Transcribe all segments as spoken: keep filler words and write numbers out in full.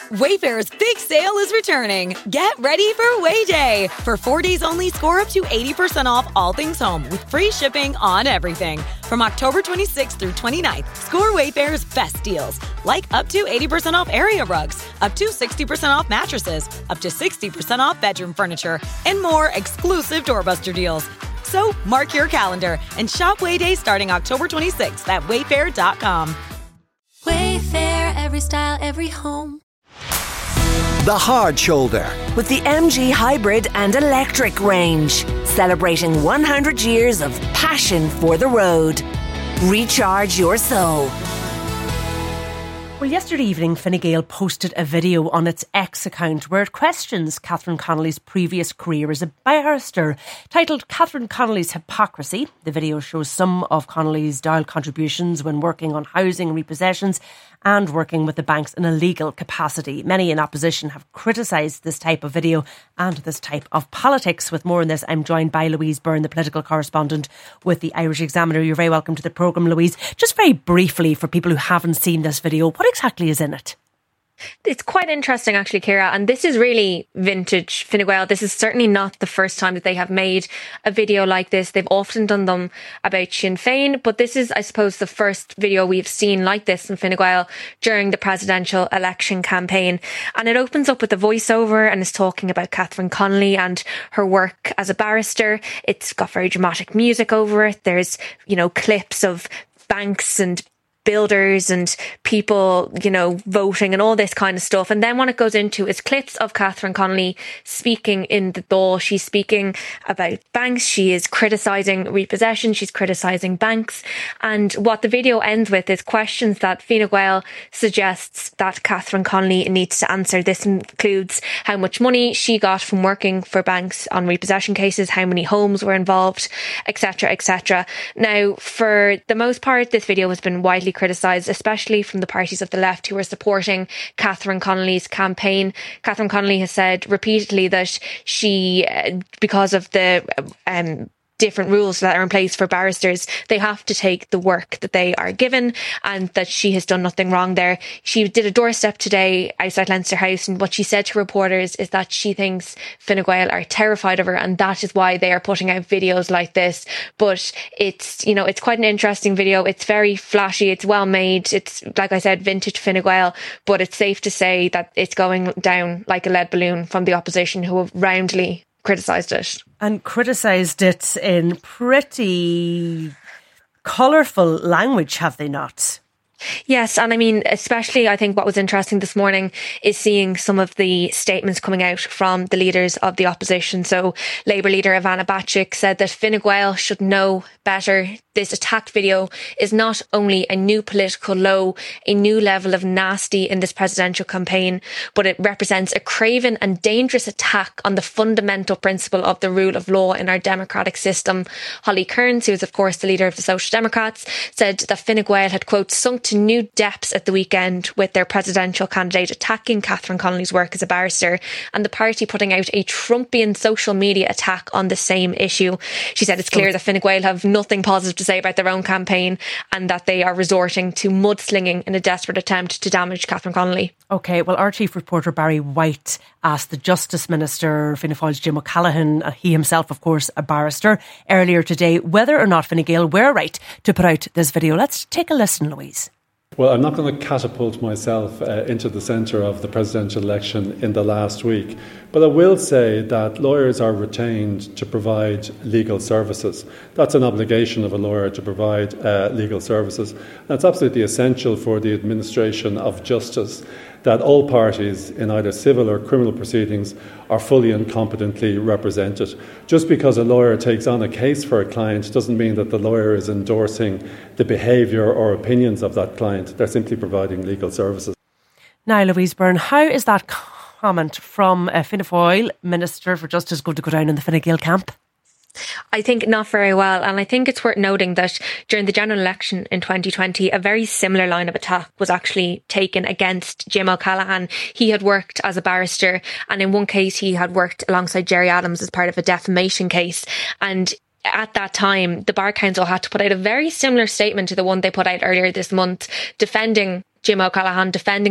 Wayfair's big sale is returning. Get ready for Way Day. For four days only, score up to eighty percent off all things home with free shipping on everything. From October twenty-sixth through twenty-ninth, score Wayfair's best deals. Like up to eighty percent off area rugs, up to sixty percent off mattresses, up to sixty percent off bedroom furniture, and more exclusive doorbuster deals. So mark your calendar and shop Way Day starting October twenty-sixth at wayfair dot com. Wayfair, every style, every home. The Hard Shoulder with the M G Hybrid and Electric range, celebrating one hundred years of passion for the road. Recharge your soul. Well, yesterday evening, Fine Gael posted a video on its X account where it questions Catherine Connolly's previous career as a barrister. Titled Catherine Connolly's Hypocrisy, the video shows some of Connolly's Dáil contributions when working on housing repossessions and working with the banks in a legal capacity. Many in opposition have criticised this type of video and this type of politics. With more on this, I'm joined by Louise Byrne, the political correspondent with the Irish Examiner. You're very welcome to the programme, Louise. Just very briefly, for people who haven't seen this video, what exactly is in it? It's quite interesting, actually, Ciara, and this is really vintage Fine Gael. This is certainly not the first time that they have made a video like this. They've often done them about Sinn Féin, but this is, I suppose, the first video we've seen like this in Fine Gael during the presidential election campaign. And it opens up with a voiceover and is talking about Catherine Connolly and her work as a barrister. It's got very dramatic music over it. There's, you know, clips of banks and builders and people, you know, voting and all this kind of stuff. And then what it goes into is clips of Catherine Connolly speaking in the Dáil. She's speaking about banks. She is criticising repossession. She's criticising banks. And what the video ends with is questions that Fine Gael suggests that Catherine Connolly needs to answer. This includes how much money she got from working for banks on repossession cases, how many homes were involved, et cetera, et cetera. Now, for the most part, this video has been widely criticised, especially from the parties of the left who are supporting Catherine Connolly's campaign. Catherine Connolly has said repeatedly that she, uh, because of the um, different rules that are in place for barristers, they have to take the work that they are given, and that she has done nothing wrong there. She did a doorstep today outside Leinster House, and what she said to reporters is that she thinks Fine Gael are terrified of her, and that is why they are putting out videos like this. But it's, you know, it's quite an interesting video. It's very flashy. It's well made. It's, like I said, vintage Fine Gael, but it's safe to say that it's going down like a lead balloon from the opposition, who have roundly criticised it. And criticised it in pretty colourful language, have they not? Yes, and I mean, especially I think what was interesting this morning is seeing some of the statements coming out from the leaders of the opposition. So Labour leader Ivana Bacik said that Fine Gael should know better. This attack video is not only a new political low, a new level of nasty in this presidential campaign, but it represents a craven and dangerous attack on the fundamental principle of the rule of law in our democratic system. Holly Kearns, who is of course the leader of the Social Democrats, said that Fine Gael had, quote, sunk to new depths at the weekend with their presidential candidate attacking Catherine Connolly's work as a barrister, and the party putting out a Trumpian social media attack on the same issue. She said it's clear that Fine Gael have nothing positive to say about their own campaign, and that they are resorting to mudslinging in a desperate attempt to damage Catherine Connolly. OK, well, our chief reporter Barry White asked the Justice Minister, Fianna Fáil's Jim O'Callaghan, uh, he himself, of course, a barrister, earlier today, whether or not Fine Gael were right to put out this video. Let's take a listen, Louise. Well, I'm not going to catapult myself uh, into the centre of the presidential election in the last week, but I will say that lawyers are retained to provide legal services. That's an obligation of a lawyer, to provide uh, legal services. And it's absolutely essential for the administration of justice that all parties in either civil or criminal proceedings are fully and competently represented. Just because a lawyer takes on a case for a client doesn't mean that the lawyer is endorsing the behaviour or opinions of that client. They're simply providing legal services. Now, Louise Byrne, how is that comment from a Fianna Fáil Minister for Justice going to go down in the Fine Gael camp? I think not very well, and I think it's worth noting that during the general election in twenty twenty, a very similar line of attack was actually taken against Jim O'Callaghan. He had worked as a barrister, and in one case he had worked alongside Gerry Adams as part of a defamation case, and at that time the Bar Council had to put out a very similar statement to the one they put out earlier this month, defending Jim O'Callaghan, defending the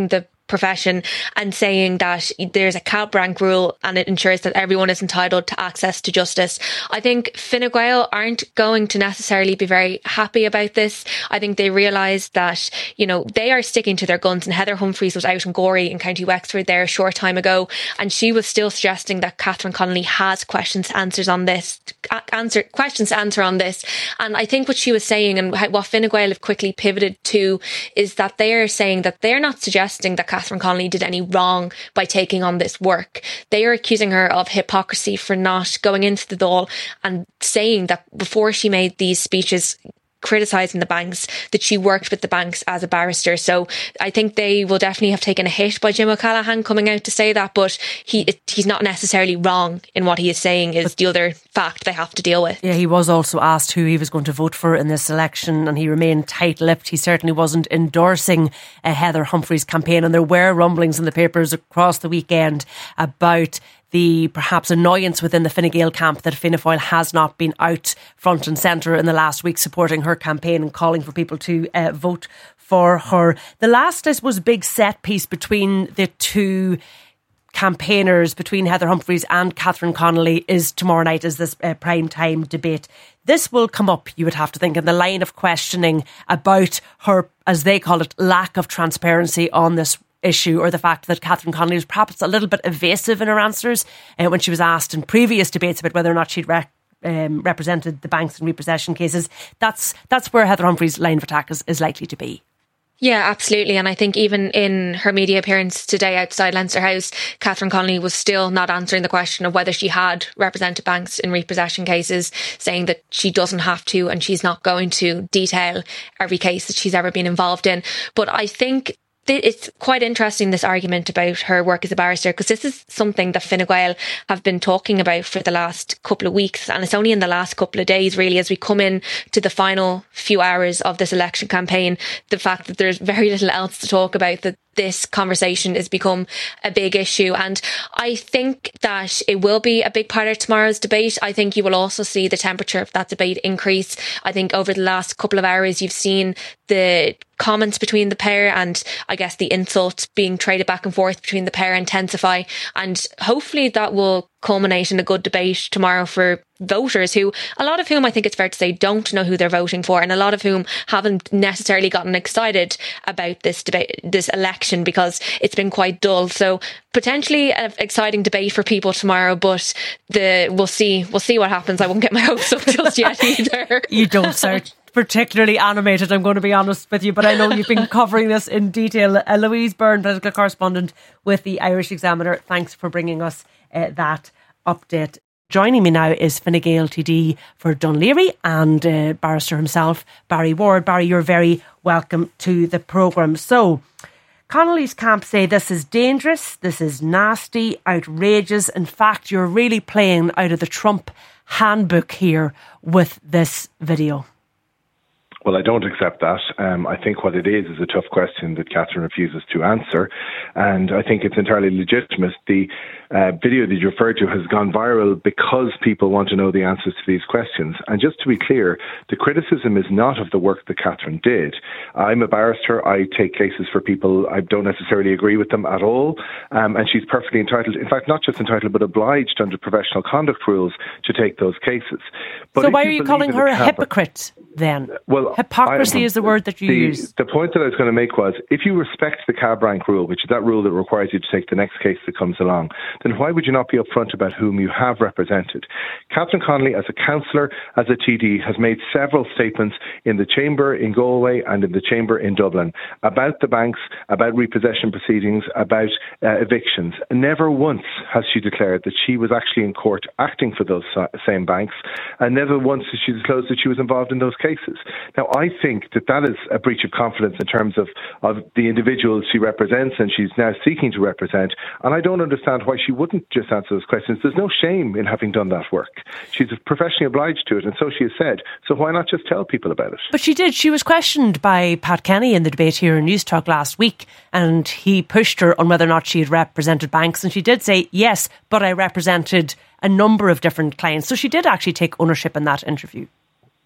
profession, and saying that there's a cap rank rule and it ensures that everyone is entitled to access to justice. I think Fine Gael aren't going to necessarily be very happy about this. I think they realise that, you know, they are sticking to their guns, and Heather Humphreys was out in Gorey in County Wexford there a short time ago, and she was still suggesting that Catherine Connolly has questions to answers on this, answer questions to answer on this. And I think what she was saying, and what Fine Gael have quickly pivoted to, is that they are saying that they're not suggesting that Catherine Connolly did any wrong by taking on this work. They are accusing her of hypocrisy for not going into the Dáil and saying that before she made these speeches criticising the banks, that she worked with the banks as a barrister. So I think they will definitely have taken a hit by Jim O'Callaghan coming out to say that, but he it, he's not necessarily wrong in what he is saying is the other fact they have to deal with. Yeah, he was also asked who he was going to vote for in this election, and he remained tight-lipped. He certainly wasn't endorsing uh, Heather Humphreys' campaign, and there were rumblings in the papers across the weekend about the perhaps annoyance within the Fine Gael camp that Fianna Fáil has not been out front and centre in the last week supporting her campaign and calling for people to uh, vote for her. The last, I suppose, big set piece between the two campaigners, between Heather Humphreys and Catherine Connolly, is tomorrow night, is this uh, prime time debate. This will come up, you would have to think, in the line of questioning about her, as they call it, lack of transparency on this issue, or the fact that Catherine Connolly was perhaps a little bit evasive in her answers uh, when she was asked in previous debates about whether or not she'd rec- um, represented the banks in repossession cases. That's that's where Heather Humphreys' line of attack is, is likely to be. Yeah, absolutely. And I think even in her media appearance today outside Leinster House, Catherine Connolly was still not answering the question of whether she had represented banks in repossession cases, saying that she doesn't have to and she's not going to detail every case that she's ever been involved in. But I think it's quite interesting, this argument about her work as a barrister, because this is something that Fine Gael have been talking about for the last couple of weeks, and it's only in the last couple of days really, as we come in to the final few hours of this election campaign, the fact that there's very little else to talk about, that this conversation has become a big issue. And I think that it will be a big part of tomorrow's debate. I think you will also see the temperature of that debate increase. I think over the last couple of hours, you've seen the comments between the pair, and I guess the insults being traded back and forth between the pair intensify. And hopefully that will culminate in a good debate tomorrow for voters, who, a lot of whom I think it's fair to say don't know who they're voting for, and a lot of whom haven't necessarily gotten excited about this debate, this election, because it's been quite dull. So potentially an exciting debate for people tomorrow, but the we'll see we'll see what happens. I won't get my hopes up just yet either. You don't sound particularly animated, I'm going to be honest with you, but I know you've been covering this in detail. uh, Louise Byrne, political correspondent with the Irish Examiner, thanks for bringing us uh, that update. Joining me now is Fine Gael T D for Dún Laoghaire and uh, barrister himself, Barry Ward. Barry, you're very welcome to the programme. So, Connolly's camp say this is dangerous, this is nasty, outrageous. In fact, you're really playing out of the Trump handbook here with this video. Well, I don't accept that. Um, I think what it is is a tough question that Catherine refuses to answer, and I think it's entirely legitimate. The uh, video that you referred to has gone viral because people want to know the answers to these questions. And just to be clear, the criticism is not of the work that Catherine did. I'm a barrister. I take cases for people. I don't necessarily agree with them at all, um, and she's perfectly entitled, in fact, not just entitled, but obliged under professional conduct rules to take those cases. But so why are you calling her a hypocrite then? Well, hypocrisy is the word that you the, use. The point that I was going to make was, if you respect the cab rank rule, which is that rule that requires you to take the next case that comes along, then why would you not be upfront about whom you have represented? Catherine Connolly, as a councillor, as a T D, has made several statements in the chamber in Galway and in the chamber in Dublin about the banks, about repossession proceedings, about uh, evictions. Never once has she declared that she was actually in court acting for those same banks, and never once has she disclosed that she was involved in those cases. Now, I think that that is a breach of confidence in terms of, of the individuals she represents and she's now seeking to represent, and I don't understand why she wouldn't just answer those questions. There's no shame in having done that work. She's professionally obliged to it, and so she has said. So why not just tell people about it? But she did. She was questioned by Pat Kenny in the debate here in News Talk last week, and he pushed her on whether or not she had represented banks, and she did say, yes, but I represented a number of different clients. So she did actually take ownership in that interview.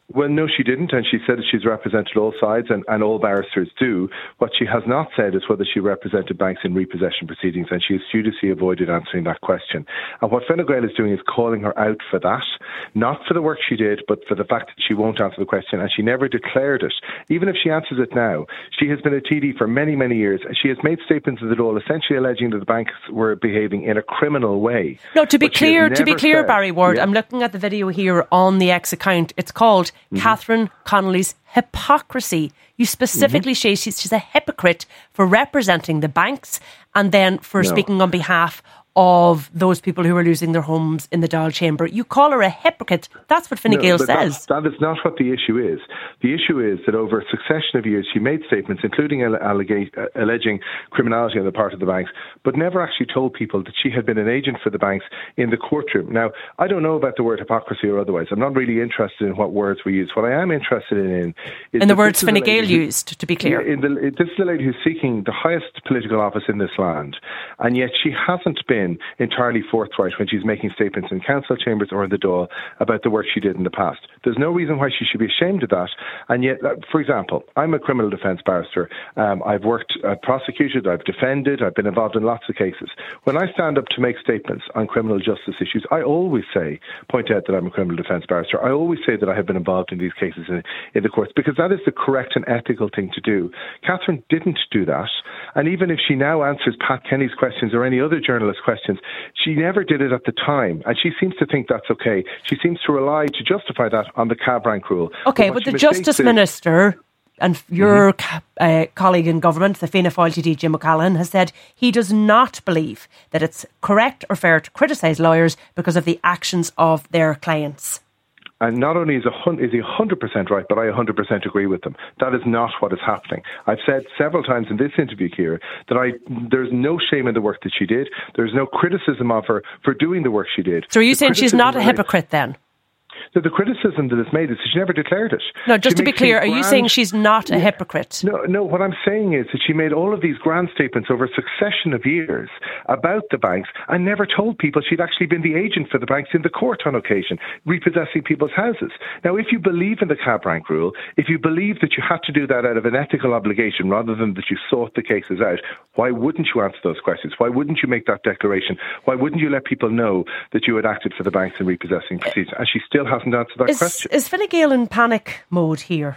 Well, no, she didn't, and she said that she's represented all sides, and, and all barristers do. What she has not said is whether she represented banks in repossession proceedings, and she has studiously avoided answering that question. And what Fine Gael is doing is calling her out for that, not for the work she did, but for the fact that she won't answer the question, and she never declared it. Even if she answers it now, she has been a T D for many, many years, and she has made statements at the Dáil essentially alleging that the banks were behaving in a criminal way. No, to be But she clear, has to be never clear, said- Barry Ward, Yeah. I'm looking at the video here on the X account. It's called Mm-hmm. Catherine Connolly's Hypocrisy. You specifically mm-hmm. say she's, she's a hypocrite for representing the banks and then for No. speaking on behalf of those people who are losing their homes in the Dáil Chamber. You call her a hypocrite. That's what Fine Gael no, but says. That is not what the issue is. The issue is that over a succession of years, she made statements, including allega- uh, alleging criminality on the part of the banks, but never actually told people that she had been an agent for the banks in the courtroom. Now, I don't know about the word hypocrisy or otherwise. I'm not really interested in what words we use. What I am interested in is... In the words Fine Gael used, to be clear. In the, this is the lady who's seeking the highest political office in this land, and yet she hasn't been entirely forthright when she's making statements in council chambers or in the Dáil about the work she did in the past. There's no reason why she should be ashamed of that. And yet, for example, I'm a criminal defence barrister. Um, I've worked, I've prosecuted, I've defended, I've been involved in lots of cases. When I stand up to make statements on criminal justice issues, I always say, point out that I'm a criminal defence barrister. I always say that I have been involved in these cases in, in the courts, because that is the correct and ethical thing to do. Catherine didn't do that. And even if she now answers Pat Kenny's questions or any other journalist's questions, she never did it at the time, and she seems to think that's okay. She seems to rely to justify that on the cab rank rule. Okay, but, but the Justice Justice Minister and your mm-hmm. uh, colleague in government, the Fianna Fáil T D, Jim O'Callaghan, has said he does not believe that it's correct or fair to criticise lawyers because of the actions of their clients. And not only is, a hun- is he one hundred percent right, but I one hundred percent agree with him. That is not what is happening. I've said several times in this interview, Ciara, that I there's no shame in the work that she did. There's no criticism of her for doing the work she did. So are you the saying she's not a relates- hypocrite then? So the criticism that is made is that she never declared it. No, just She to be makes clear, these are you grand- saying she's not a Yeah. hypocrite? No, no. What I'm saying is that she made all of these grand statements over a succession of years about the banks and never told people she'd actually been the agent for the banks in the court on occasion, repossessing people's houses. Now, if you believe in the cab rank rule, if you believe that you had to do that out of an ethical obligation rather than that you sought the cases out, why wouldn't you answer those questions? Why wouldn't you make that declaration? Why wouldn't you let people know that you had acted for the banks in repossessing proceedings? And she still hasn't answered that Is, question. is Fine Gael in panic mode here?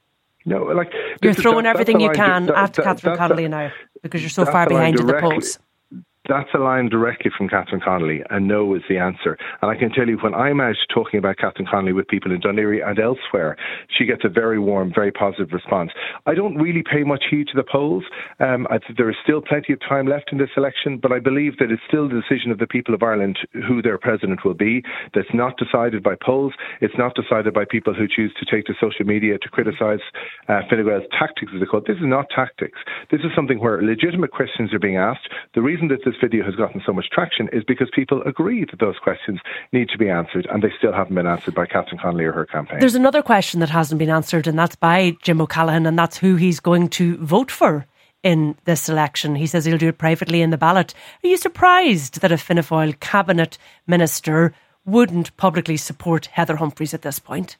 No, like You're this is- throwing that- everything that's you a line can that- at that- Catherine that's a- Connolly now because you're so that's far a line behind in the directly- polls. That's a line directly from Catherine Connolly, and no is the answer. And I can tell you, when I'm out talking about Catherine Connolly with people in Dún Laoghaire and elsewhere, she gets a very warm, very positive response. I don't really pay much heed to the polls. Um, I think there is still plenty of time left in this election, but I believe that it's still the decision of the people of Ireland who their president will be. That's not decided by polls. It's not decided by people who choose to take to social media to criticise uh, Fine Gael's tactics, as they call it. This is not tactics. This is something where legitimate questions are being asked. The reason that this video has gotten so much traction is because people agree that those questions need to be answered, and they still haven't been answered by Catherine Connolly or her campaign. There's another question that hasn't been answered, and that's by Jim O'Callaghan, and that's who he's going to vote for in this election. He says he'll do it privately in the ballot. Are you surprised that a Fianna Fáil cabinet minister wouldn't publicly support Heather Humphreys at this point?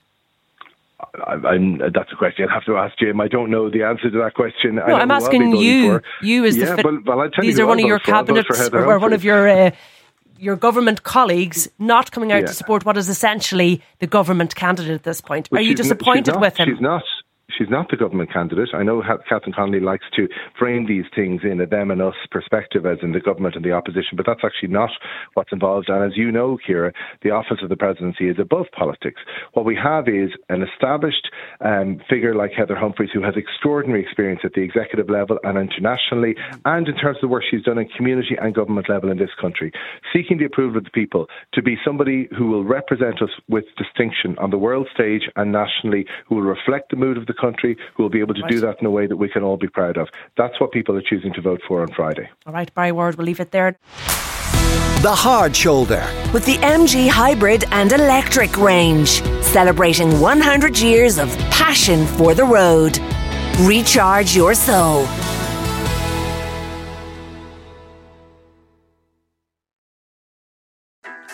I, I'm, that's a question I'd have to ask Jim. I don't know the answer to that question. No, I'm asking you. You as yeah, the well, well, I'll tell these you are who one I'll of your vote for. I'll vote for cabinets Heather or one Humphreys. of your uh, your government colleagues not coming out Yeah. to support what is essentially the government candidate at this point. Well, are you she's n- disappointed she's not, with him? She's not. She's not the government candidate. I know Catherine Connolly likes to frame these things in a them and us perspective as in the government and the opposition, but that's actually not what's involved. And as you know, Ciara, the office of the presidency is above politics. What we have is an established um, figure like Heather Humphreys, who has extraordinary experience at the executive level and internationally, and in terms of the work she's done in community and government level in this country, seeking the approval of the people to be somebody who will represent us with distinction on the world stage and nationally, who will reflect the mood of the country, who will be able to Right. do that in a way that we can all be proud of. That's what people are choosing to vote for on Friday. All right, Barry Ward, we'll leave it there. The Hard Shoulder. With the M G hybrid and electric range, celebrating one hundred years of passion for the road. Recharge your soul.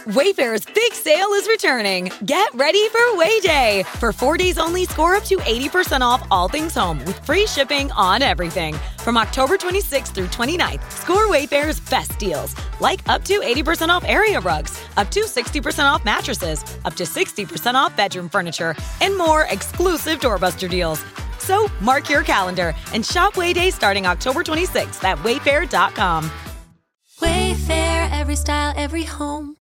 Wayfair's big sale is returning. Get ready for Way Day. For four days only, score up to eighty percent off all things home with free shipping on everything. From October twenty-sixth through twenty-ninth, score Wayfair's best deals, like up to eighty percent off area rugs, up to sixty percent off mattresses, up to sixty percent off bedroom furniture, and more exclusive doorbuster deals. So mark your calendar and shop Way Day starting October twenty-sixth at wayfair dot com. Wayfair, every style, every home.